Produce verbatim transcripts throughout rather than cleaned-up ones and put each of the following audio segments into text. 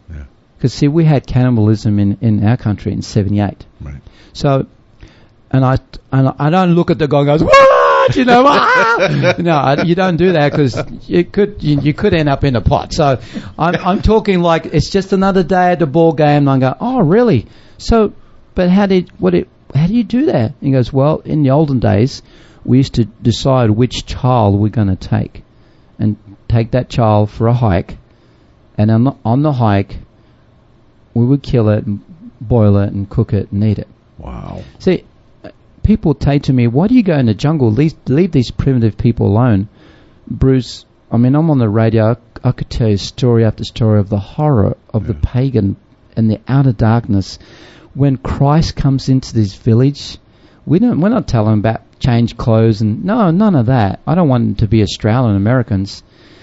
Because, see, we had cannibalism in, in our country in seventy-eight. Right. So, and I and I don't look at the guy and goes, what? You know, ah! No, I, you don't do that because you could you, you could end up in a pot. So, I'm I'm talking like it's just another day at the ball game, and I go, oh, really? So, but how did what it? How do you do that? He goes, well, in the olden days, we used to decide which child we're going to take, and take that child for a hike, and on the, on the hike, we would kill it and boil it and cook it and eat it. Wow. See, people say to me, why do you go in the jungle? Leave, leave these primitive people alone. Bruce, I mean, I'm on the radio. I, I could tell you story after story of the horror of yeah. the pagan and the outer darkness. When Christ comes into this village, we don't, we're not telling them about change clothes and no, none of that. I don't want them to be Australian Americans.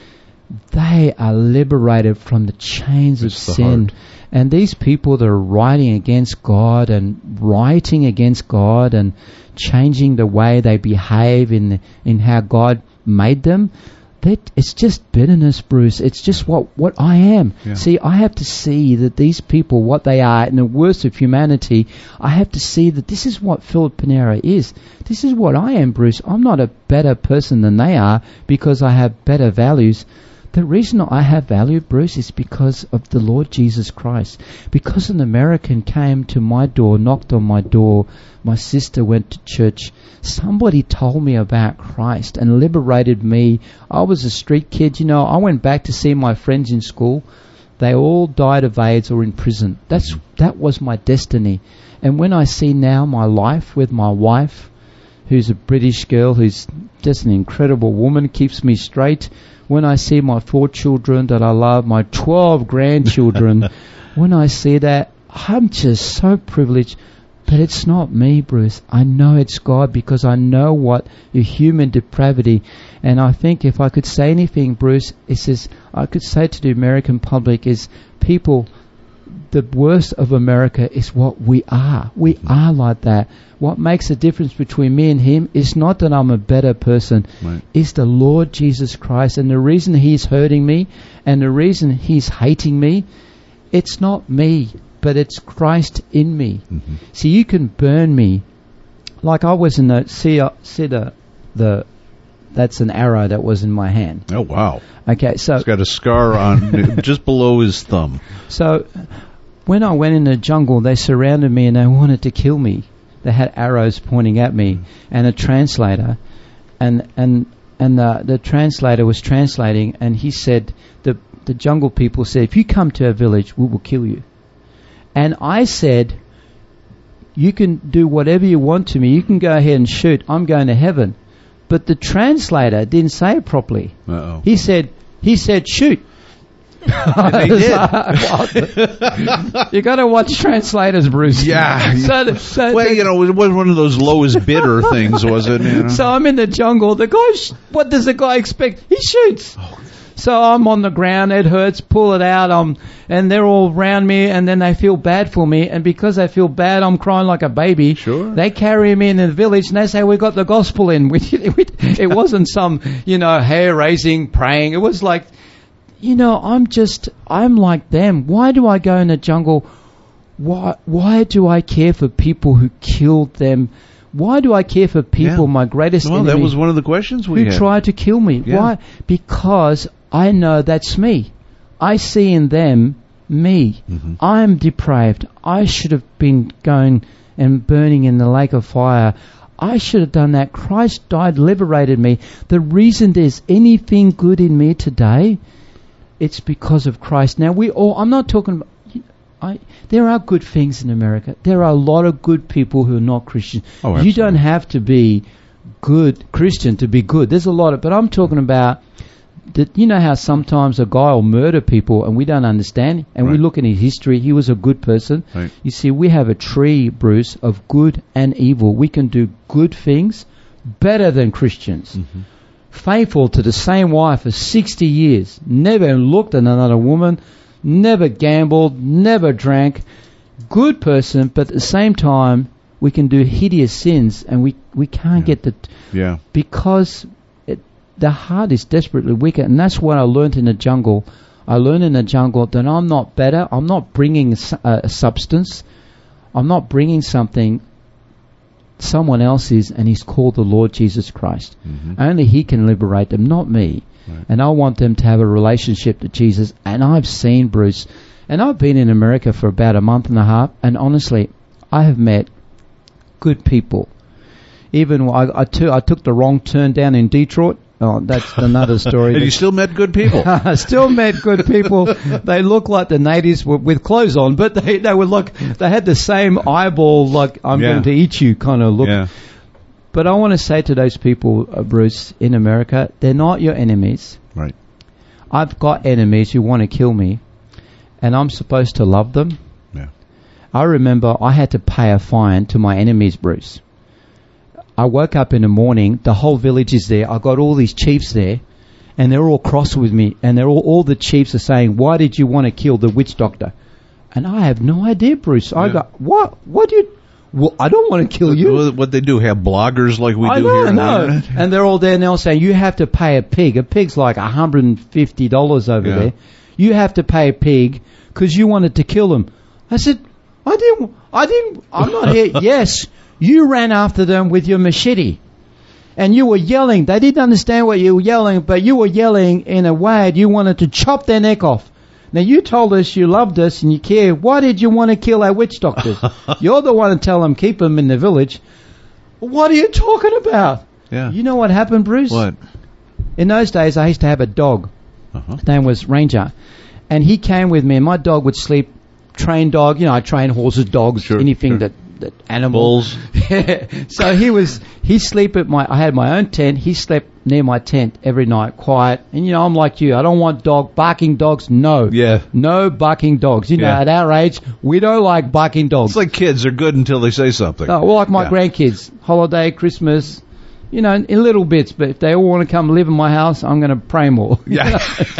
They are liberated from the chains it's of sin. Heart. And these people that are writing against God and writing against God and changing the way they behave in in how God made them, that it's just bitterness, Bruce. It's just what, what I am. Yeah. See, I have to see that these people, what they are, in the worst of humanity, I have to see that this is what Philip Pinero is. This is what I am, Bruce. I'm not a better person than they are because I have better values. The reason I have value, Bruce, is because of the Lord Jesus Christ. Because an American came to my door, knocked on my door, my sister went to church, somebody told me about Christ and liberated me. I was a street kid, you know, I went back to see my friends in school. They all died of AIDS or in prison. That's that was my destiny. And when I see now my life with my wife, who's a British girl, who's just an incredible woman, keeps me straight. When I see my four children that I love, my twelve grandchildren, when I see that, I'm just so privileged. But it's not me, Bruce. I know it's God because I know what a human depravity. And I think if I could say anything, Bruce, it says, I could say to the American public is, people, the worst of America is what we are. We are like that. What makes the difference between me and him is not that I'm a better person. Right. It's the Lord Jesus Christ. And the reason he's hurting me and the reason he's hating me, it's not me, but it's Christ in me. Mm-hmm. See, you can burn me. Like I was in the, see, uh, see the, the, that's an arrow that was in my hand. Oh, wow. Okay, so. He's got a scar on just below his thumb. So, when I went in the jungle, they surrounded me and they wanted to kill me. They had arrows pointing at me and a translator, and and and the, the translator was translating, and he said, the the jungle people said, if you come to our village, we will kill you. And I said, you can do whatever you want to me. You can go ahead and shoot. I'm going to heaven. But the translator didn't say it properly. Uh-oh. He said, he said, shoot. They did. You got to watch translators, Bruce. Yeah. so, so, well, you know, it was one of those lowest bidder things, was it? You know? So I'm in the jungle. The guy, sh- what does the guy expect? He shoots. Oh. So I'm on the ground. It hurts. Pull it out. Um, and they're all around me, and then they feel bad for me. And because they feel bad, I'm crying like a baby. Sure. They carry me in the village, and they say, we got the gospel in. It wasn't some, you know, hair-raising praying. It was like, you know, I'm just, I'm like them. Why do I go in the jungle? Why, why do I care for people who killed them? Why do I care for people, yeah. my greatest well, enemy? That was one of the questions we who had. Who tried to kill me. Yeah. Why? Because I know that's me. I see in them me. Mm-hmm. I'm depraved. I should have been going and burning in the lake of fire. I should have done that. Christ died, liberated me. The reason there's anything good in me today, it's because of Christ. Now, we all, I'm not talking about, I, there are good things in America. There are a lot of good people who are not Christian. Oh, you don't have to be good Christian to be good. There's a lot of, but I'm talking about that. You know how sometimes a guy will murder people and we don't understand, and right. we look in his history, he was a good person. Right. You see, we have a tree, Bruce, of good and evil. We can do good things better than Christians. Mm-hmm. Faithful to the same wife for sixty years, never looked at another woman, never gambled, never drank, good person, but at the same time, we can do hideous sins, and we, we can't yeah. get the... T- yeah. Because it, the heart is desperately wicked, and that's what I learned in the jungle. I learned in the jungle that I'm not better. I'm not bringing a, su- a substance. I'm not bringing something. Someone else is, and he's called the Lord Jesus Christ. Mm-hmm. Only he can liberate them, not me. Right. And I want them to have a relationship to Jesus. And I've seen, Bruce, and I've been in America for about a month and a half, and honestly, I have met good people. Even I, I, t- I took the wrong turn down in Detroit. Oh, that's another story. And you still met good people. I still met good people. They look like the natives with, with clothes on, but they they would look. They had the same eyeball, like I'm Yeah. going to eat you kind of look. Yeah. But I want to say to those people, uh, Bruce, in America, they're not your enemies. Right. I've got enemies who want to kill me, and I'm supposed to love them. Yeah. I remember I had to pay a fine to my enemies, Bruce. I woke up in the morning, the whole village is there, I got all these chiefs there, and they're all cross with me, and they're all, all the chiefs are saying, why did you want to kill the witch doctor? And I have no idea, Bruce. I Yeah. go, what? What do you... Well, I don't want to kill you. What, what they do, have bloggers like we I do know, here I on the know. internet? And they're all there now saying, you have to pay a pig. A pig's like one hundred fifty dollars over Yeah. there. You have to pay a pig because you wanted to kill them. I said, I didn't, I didn't, I'm not here. Yes, you ran after them with your machete. And you were yelling. They didn't understand what you were yelling, but you were yelling in a way that you wanted to chop their neck off. Now, you told us you loved us and you cared. Why did you want to kill our witch doctors? You're the one to tell them, keep them in the village. What are you talking about? Yeah. You know what happened, Bruce? What? In those days, I used to have a dog. Uh-huh. His name was Ranger. And he came with me, and my dog would sleep, trained dog, you know, I train horses, dogs, Sure, anything sure. that, that animals. Bulls. So he was, he sleep at my, I had my own tent, he slept near my tent every night, quiet. And you know, I'm like you, I don't want dog, barking dogs, no. Yeah. No barking dogs. You know, Yeah. at our age, we don't like barking dogs. It's like kids. They're good until they say something. No, well, like my Yeah. grandkids, holiday, Christmas, you know, in little bits. But if they all want to come live in my house, I'm going to pray more. Yeah.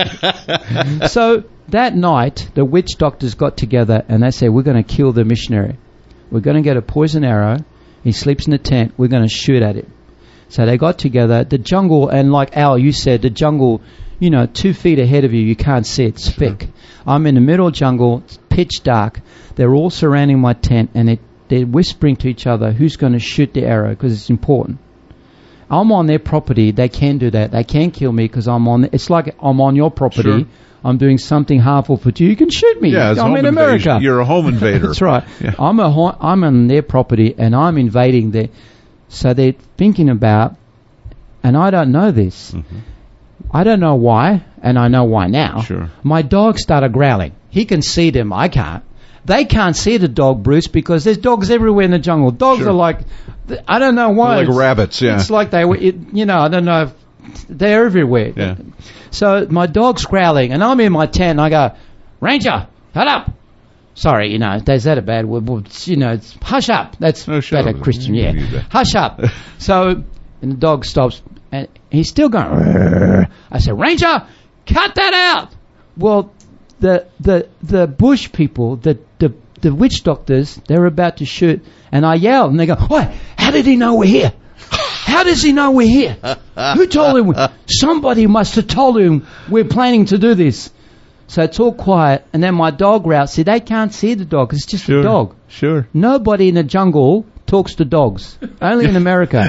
So that night, the witch doctors got together and they said, we're going to kill the missionary. We're going to get a poison arrow. He sleeps in the tent. We're going to shoot at him. So they got together. The jungle, and like Al, you said, the jungle, you know, two feet ahead of you, you can't see it. It's thick. I'm in the middle of the jungle. It's pitch dark. They're all surrounding my tent and it, they're whispering to each other who's going to shoot the arrow because it's important. I'm on their property. They can do that. They can kill me because I'm on. It's like I'm on your property. Sure. I'm doing something harmful for you. You can shoot me. Yeah, it's I'm home in invasion. America. You're a home invader. That's right. Yeah. I'm a ho- I'm on their property and I'm invading their. So they're thinking about, and I don't know this. Mm-hmm. I don't know why, and I know why now. Sure. My dog started growling. He can see them. I can't. They can't see the dog, Bruce, because there's dogs everywhere in the jungle. Dogs Sure. are like, I don't know why. They're like It's- rabbits, yeah. It's like they were, it, you know, I don't know. If they're everywhere. Yeah. So my dog's growling, and I'm in my tent, and I go, Ranger, shut up. Sorry, you know, is that a bad word? Well, it's, you know, it's hush up. That's Oh, shut better up. Christian, You yeah. can use that. Hush up. So, and the dog stops, and he's still going, "Rrrr." I said, Ranger, cut that out. Well, the the the bush people, the the the witch doctors, they're about to shoot, and I yell, and they go, "What? How did he know we're here? How does he know we're here? Who told him? Somebody must have told him we're planning to do this." So it's all quiet, and then my dog growls. See, they can't see the dog, 'cause it's just Sure. a dog. Sure. Nobody in the jungle talks to dogs. Only in America.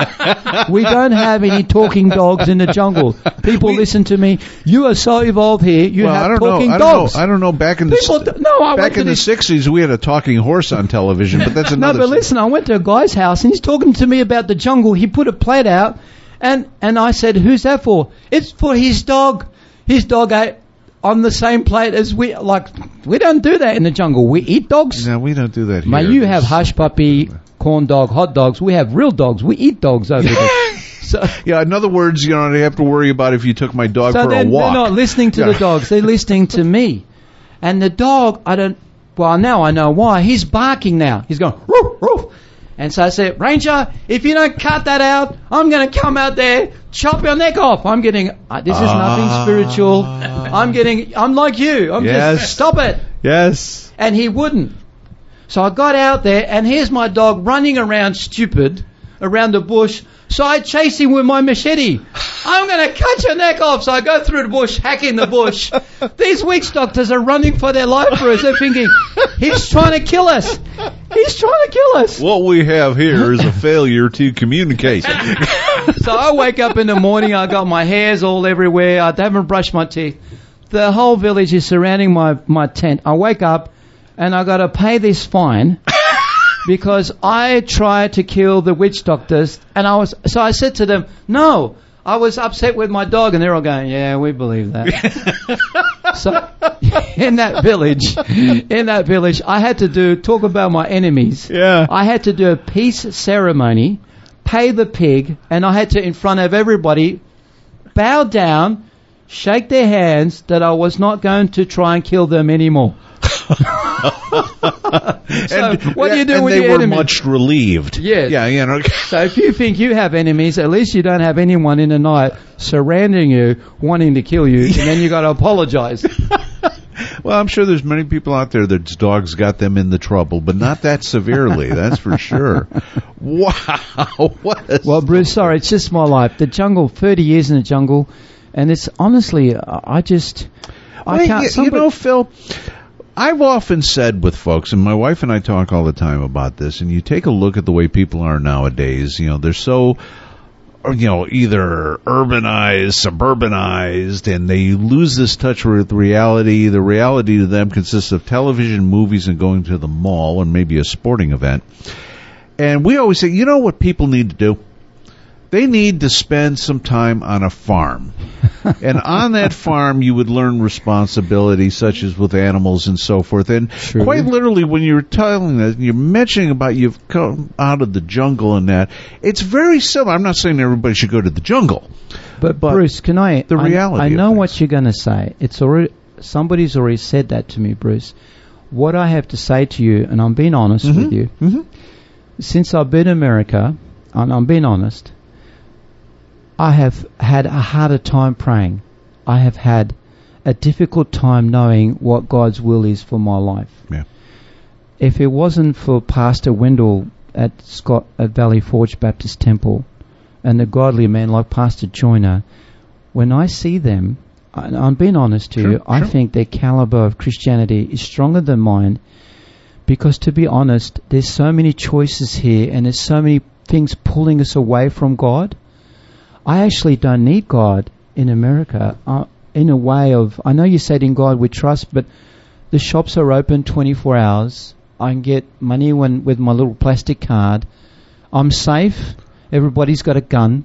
We don't have any talking dogs in the jungle. People listen to me. You are so evolved here. You well, I have don't talking know. I dogs. don't know. I don't know. Back in the People s- do- no, I went back to in the this- sixties, we had a talking horse on television, but that's No, another. but s- listen, I went to a guy's house and he's talking to me about the jungle. He put a plate out, and and I said, "Who's that for?" It's for his dog. His dog ate on the same plate as we. Like, we don't do that in the jungle. We eat dogs. No, we don't do that here. Mate, you have It's- hush puppy, corn dog, hot dogs. We have real dogs. We eat dogs over there. So, Yeah, in other words, you know, I have to worry about if you took my dog so for they're, a walk. they're not listening to Yeah. the dogs. They're listening to me. And the dog, I don't, well, now I know why. He's barking now. He's going, roof, roof. And so I said, Ranger, if you don't cut that out, I'm going to come out there, chop your neck off. I'm getting, uh, this is nothing Ah. spiritual. I'm getting, I'm like you. I'm Yes. just, stop it. Yes. And he wouldn't. So I got out there, and here's my dog running around stupid around the bush. So I chased him with my machete. I'm going to cut your neck off. So I go through the bush, hacking the bush. These witch doctors are running for their life for us. They're thinking, he's trying to kill us. He's trying to kill us. What we have here is a failure to communicate. So I wake up in the morning, I got my hairs all everywhere, I haven't brushed my teeth. The whole village is surrounding my, my tent. I wake up and I got to pay this fine because I tried to kill the witch doctors. And I was, so I said to them, no, I was upset with my dog. And they're all going, yeah, we believe that. So in that village, in that village, I had to do, talk about my enemies. Yeah. I had to do a peace ceremony, pay the pig, and I had to, in front of everybody, bow down, shake their hands that I was not going to try and kill them anymore. So and, what do you do and with they your were enemies? much relieved. Yes. Yeah, you know. So if you think you have enemies, at least you don't have anyone in the night surrounding you, wanting to kill you, and then you got to apologize. Well, I'm sure there's many people out there that dogs got them in the trouble, but not that severely, that's for sure. Wow. What a Well, Bruce, sorry, it's just my life. The jungle, thirty years in the jungle, and it's honestly, I just, I Well, can't. you, you know, Phil, I've often said with folks, and my wife and I talk all the time about this, and you take a look at the way people are nowadays, you know, they're so, you know, either urbanized, suburbanized, and they lose this touch with reality. The reality to them consists of television, movies, and going to the mall, and maybe a sporting event. And we always say, you know what people need to do? They need to spend some time on a farm. And on that farm, you would learn responsibility, such as with animals and so forth. And True. quite literally, when you're telling that, you're mentioning about you've come out of the jungle and that, it's very similar. I'm not saying everybody should go to the jungle. But, But Bruce, can I? the reality I, I of know things. what you're going to say. It's already somebody's already said that to me, Bruce. What I have to say to you, and I'm being honest Mm-hmm. with you, Mm-hmm. since I've been in America, and I'm being honest, I have had a harder time praying. I have had a difficult time knowing what God's will is for my life. Yeah. If it wasn't for Pastor Wendell at Scott at Valley Forge Baptist Temple and a godly man like Pastor Joyner, when I see them, and I'm being honest to Sure, you, I sure. think their caliber of Christianity is stronger than mine, because to be honest, there's so many choices here and there's so many things pulling us away from God. I actually don't need God in America uh, in a way of, I know you said in God we trust, but the shops are open twenty-four hours. I can get money when with my little plastic card. I'm safe. Everybody's got a gun.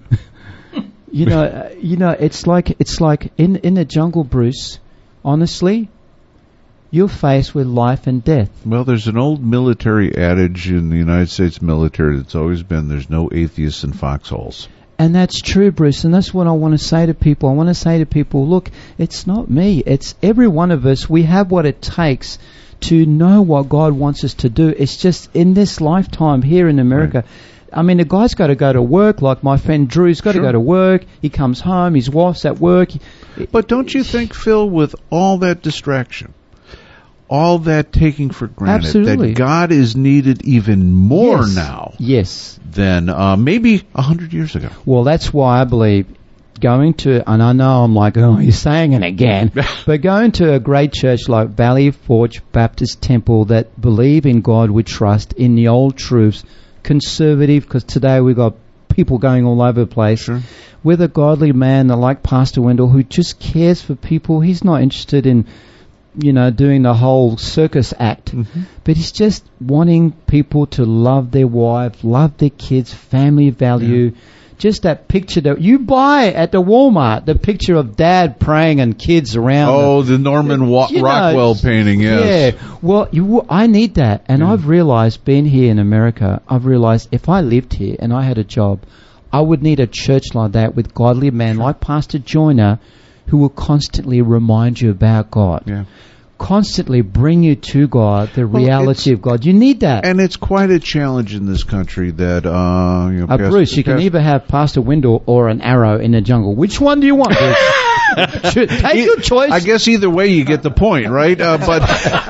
you know, uh, you know, it's like it's like in in the jungle, Bruce. Honestly, you're faced with life and death. Well, there's an old military adage in the United States military that's always been, there's no atheists in foxholes. And that's true, Bruce, and that's what I want to say to people. I want to say to people, look, it's not me. It's every one of us. We have what it takes to know what God wants us to do. It's just in this lifetime here in America. Right. I mean, the guy's got to go to work, like my friend Drew's got sure. to go to work. He comes home, his wife's at work. But don't you think, Phil, with all that distraction, all that taking for granted, Absolutely. that God is needed even more yes. now yes. than uh, maybe a hundred years ago? Well, that's why I believe going to, and I know I'm like, oh, you're saying it again, but going to a great church like Valley Forge Baptist Temple that believe in God, we trust, in the old truths, conservative, because today we've got people going all over the place, sure. with a godly man like Pastor Wendell who just cares for people. He's not interested in, you know, doing the whole circus act, mm-hmm. but he's just wanting people to love their wife, love their kids, family value. Yeah. Just that picture that you buy at the Walmart, the picture of dad praying and kids around. Oh, the, the Norman Wa- Rockwell know, painting, yes. Yeah, well, you, I need that. And yeah. I've realized, being here in America, I've realized if I lived here and I had a job, I would need a church like that with godly men sure. like Pastor Joyner, who will constantly remind you about God. Yeah. Constantly bring you to God, the well, reality of God. You need that. And it's quite a challenge in this country that, uh, you know, uh, past, Bruce, you past, can either have Pastor Wendell or an arrow in the jungle. Which one do you want, Bruce? Take your choice. I guess either way you get the point, right? Uh, but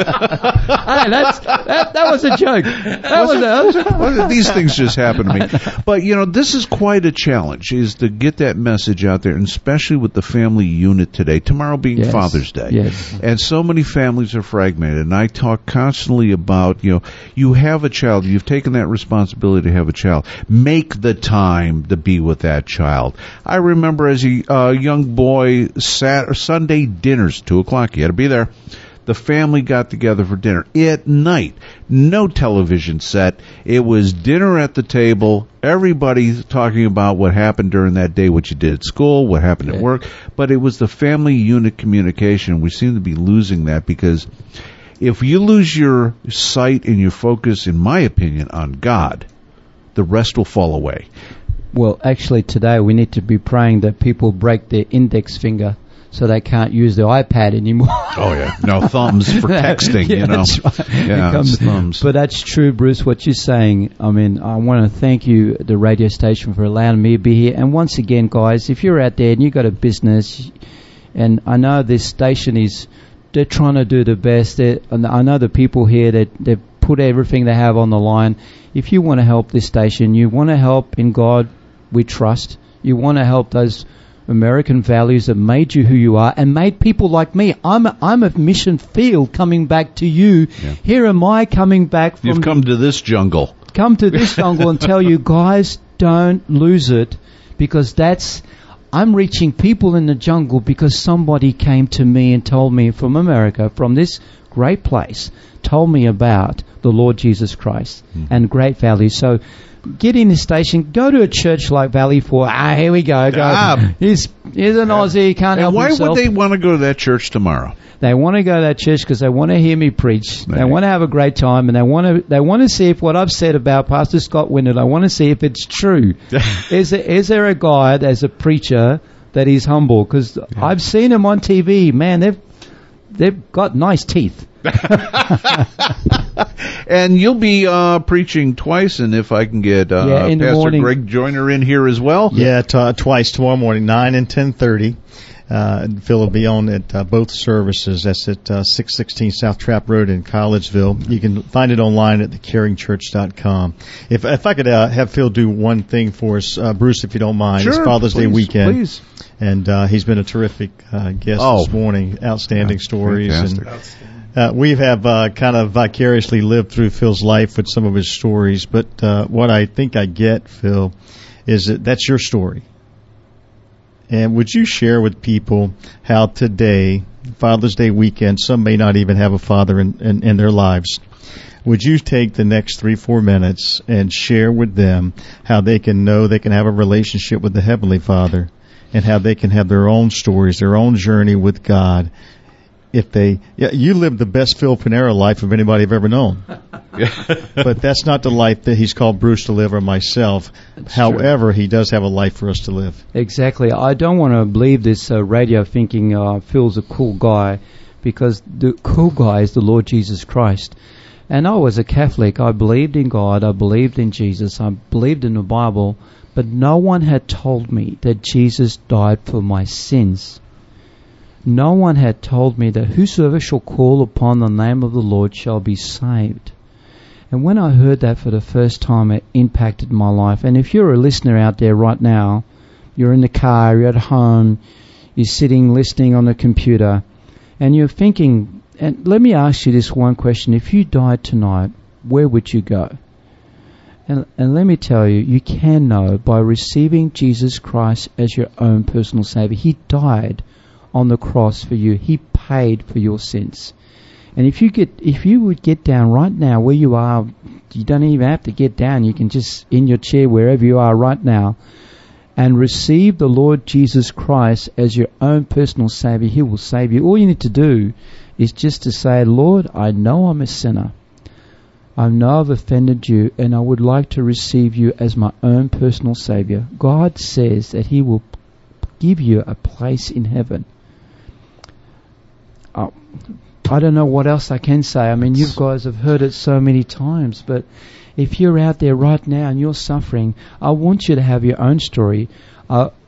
hey, that's, that, that was a joke. That was, was, a, well, these things just happen to me. But, you know, this is quite a challenge, is to get that message out there, and especially with the family unit today, tomorrow being yes. Father's Day. Yes. And so many families are fragmented. And I talk constantly about, you know, you have a child, you've taken that responsibility to have a child. Make the time to be with that child. I remember as a uh, young boy, Sat- Sunday dinners, two o'clock, you had to be there. The family got together for dinner at night. No television set. It was dinner at the table. Everybody talking about what happened during that day, what you did at school, what happened yeah. at work. But it was the family unit communication. We seem to be losing that, because if you lose your sight and your focus, in my opinion, on God, the rest will fall away. Well, actually, today we need to be praying that people break their index finger so they can't use their iPad anymore. Oh, yeah. No, thumbs for texting, yeah, you know. That's right. Yeah, Becomes, thumbs. But that's true, Bruce, what you're saying. I mean, I want to thank you, the radio station, for allowing me to be here. And once again, guys, if you're out there and you've got a business, and I know this station is, they're trying to do the best. They're, and I know the people here that they've put everything they have on the line. If you want to help this station, you want to help in God we trust, you want to help those American values that made you who you are and made people like me. I'm a, I'm a mission field coming back to you. Yeah. Here am I coming back from... You've come to this jungle. Come to this jungle and tell you, guys, don't lose it, because that's... I'm reaching people in the jungle because somebody came to me and told me from America, from this great place, told me about the Lord Jesus Christ mm-hmm. and great values. So get in the station, go to a church like Valley Four. Ah, here we go. go. Ah. He's, he's an Aussie, he can't and help why himself. Why would they want to go to that church tomorrow? They want to go to that church because they want to hear me preach. Right. They want to have a great time, and they want to they want to see if what I've said about Pastor Scott Winard, I want to see if it's true. is, there, is there a guy as a preacher that is humble? Because yeah. I've seen him on T V. Man, they've they've got nice teeth. And you'll be uh, preaching twice, and if I can get uh, yeah, Pastor morning. Greg Joyner in here as well. Yeah, t- uh, twice tomorrow morning, nine and ten thirty. Uh, Phil will be on at uh, both services. That's at uh, six sixteen South Trapp Road in Collegeville. You can find it online at the caring church dot com. If if I could uh, have Phil do one thing for us, uh, Bruce, if you don't mind. Sure, it's Father's please, Day weekend. Please. And uh, he's been a terrific uh, guest oh. this morning. Outstanding yeah, stories. Fantastic. And Uh, we have uh, kind of vicariously lived through Phil's life with some of his stories, but uh, what I think I get, Phil, is that that's your story. And would you share with people how today, Father's Day weekend, some may not even have a father in, in, in their lives. Would you take the next three, four minutes and share with them how they can know they can have a relationship with the Heavenly Father, and how they can have their own stories, their own journey with God? If they, yeah, you live the best Phil Panera life of anybody I've ever known. But that's not the life that he's called Bruce to live, or myself. That's However, true. He does have a life for us to live. Exactly. I don't want to believe this uh, radio thinking uh, Phil's a cool guy, because the cool guy is the Lord Jesus Christ. And I was a Catholic. I believed in God. I believed in Jesus. I believed in the Bible. But no one had told me that Jesus died for my sins. No one had told me that whosoever shall call upon the name of the Lord shall be saved. And when I heard that for the first time, it impacted my life. And if you're a listener out there right now, you're in the car, you're at home, you're sitting listening on the computer, and you're thinking, and let me ask you this one question. If you died tonight, where would you go? And, and let me tell you, you can know by receiving Jesus Christ as your own personal Savior. He died on the cross for you. He paid for your sins. And if you get, if you would get down right now where you are, you don't even have to get down. You can just in your chair wherever you are right now, and receive the Lord Jesus Christ as your own personal Savior. He will save you. All you need to do is just to say, Lord, I know I'm a sinner. I know I've offended you, and I would like to receive you as my own personal Savior. God says that He will give you a place in heaven. Oh, I don't know what else I can say. I mean, you guys have heard it so many times, but if you're out there right now and you're suffering, I want you to have your own story. Uh,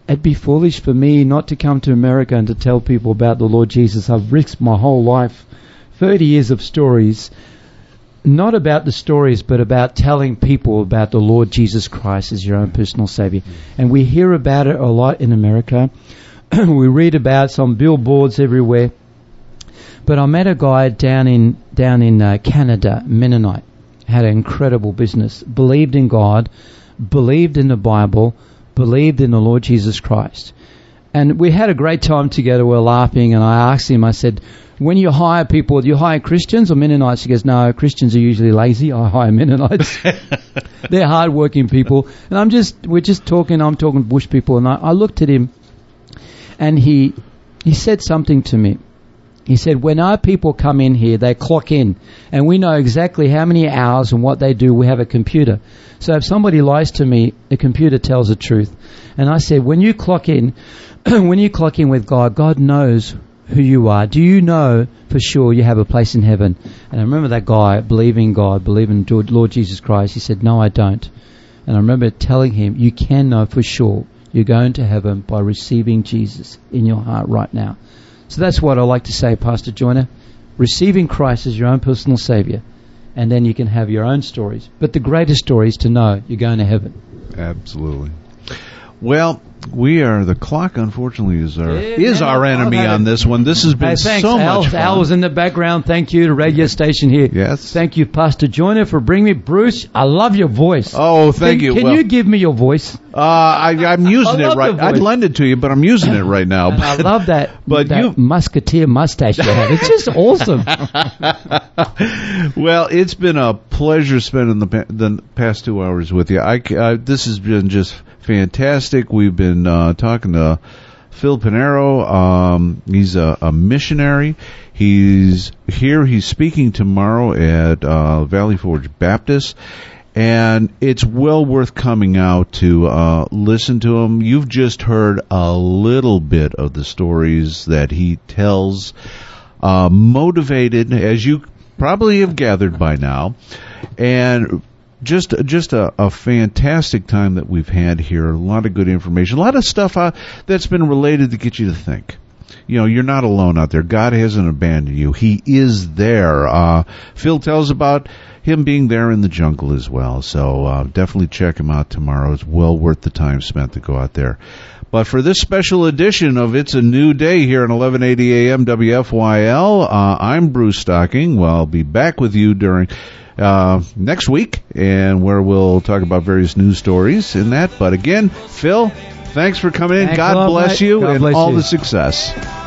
it'd be foolish for me not to come to America and to tell people about the Lord Jesus. I've risked my whole life, thirty years of stories, not about the stories, but about telling people about the Lord Jesus Christ as your own personal Savior. And we hear about it a lot in America. We read about some billboards everywhere. But I met a guy down in down in uh, Canada, Mennonite, had an incredible business, believed in God, believed in the Bible, believed in the Lord Jesus Christ. And we had a great time together. We were laughing, and I asked him, I said, when you hire people, do you hire Christians or Mennonites? He goes, no, Christians are usually lazy. I hire Mennonites. They're hard-working people. And I'm just, we're just talking, I'm talking bush people, and I, I looked at him, and he he said something to me. He said, when our people come in here, they clock in, and we know exactly how many hours and what they do. We have a computer. So if somebody lies to me, the computer tells the truth. And I said, when you clock in, when you clock in with God, God knows who you are. Do you know for sure you have a place in heaven? And I remember that guy believing God, believing Lord Jesus Christ. He said, no, I don't. And I remember telling him, you can know for sure you're going to heaven by receiving Jesus in your heart right now. So that's what I like to say, Pastor Joyner. Receiving Christ as your own personal Savior, and then you can have your own stories. But the greatest story is to know you're going to heaven. Absolutely. Well, we are, the clock, unfortunately, is our Yeah, is man, our enemy I'll have on it. this one. This has been Hey, thanks, so Al. much fun. Al was in the background. Thank you to radio station here. Yes. Thank you, Pastor Joyner, for bringing me. Bruce, I love your voice. Oh, thank can, you. Can Well, you give me your voice? Uh, I, I'm using I it love right. the I'd voice. lend it to you, but I'm using it right now. And I love that, but that you- musketeer mustache you have. It's just awesome. Well, it's been a pleasure spending the, pa- the past two hours with you. I, uh, this has been just fantastic. We've been uh, talking to Phil Pinero. Um, he's a, a missionary. He's here. He's speaking tomorrow at uh, Valley Forge Baptist. And it's well worth coming out to uh, listen to him. You've just heard a little bit of the stories that he tells, uh, motivated, as you probably have gathered by now, and just just a, a fantastic time that we've had here. A lot of good information, a lot of stuff uh, that's been related to get you to think. You know, you're not alone out there. God hasn't abandoned you. He is there. Uh, Phil tells about him being there in the jungle as well. So uh, definitely check him out tomorrow. It's well worth the time spent to go out there. But for this special edition of It's a New Day here at eleven eighty A M W F Y L, uh, I'm Bruce Stocking. Well, I'll be back with you during uh, next week, and where we'll talk about various news stories in that. But again, Phil, thanks for coming in. Thanks God a lot, bless mate. you God and bless all you. the success.